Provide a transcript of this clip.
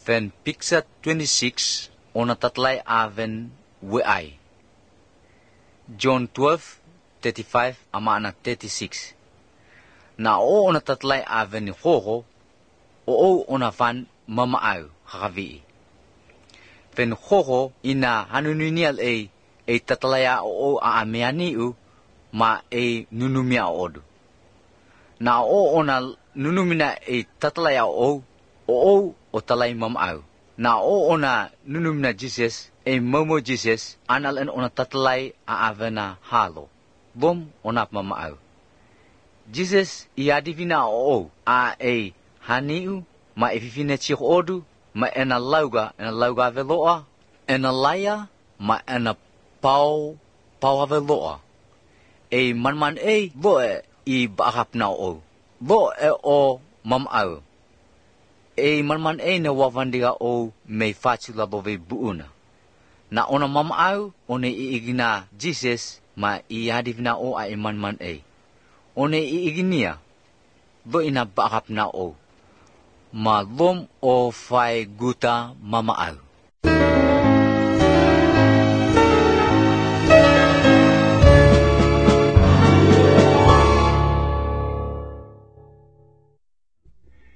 Fen Pixat 26 ona tatlay aven we ay. John 12:35 ama na 36. Na o ona tatlay aven ni hoho o ona fan mamaaw hakavi. Fen hoho ina hanununial ay tatlaya o aamianiu ma ay nunumia odu. Na o ona nunumina ay tatlaya o talay mamaaw. Na o ona nunumina Jesus ay momo Jesus anal en ona tatlay aavena halo. Bom ona mamaaw. Jesus iadivina o ay haniu ma ififine chik odu ma ena lauga veloa ena laya ma ena pau veloa. Ay man loe i baakap na o. Loe o mamaaw. Ay man na wavandiga o may fatula bove buuna. Na ona mamaaw one iigina Jesus ma iadivina o ay man one iiginia do ina baakap na o. Ma lom o fay guta mamaaw.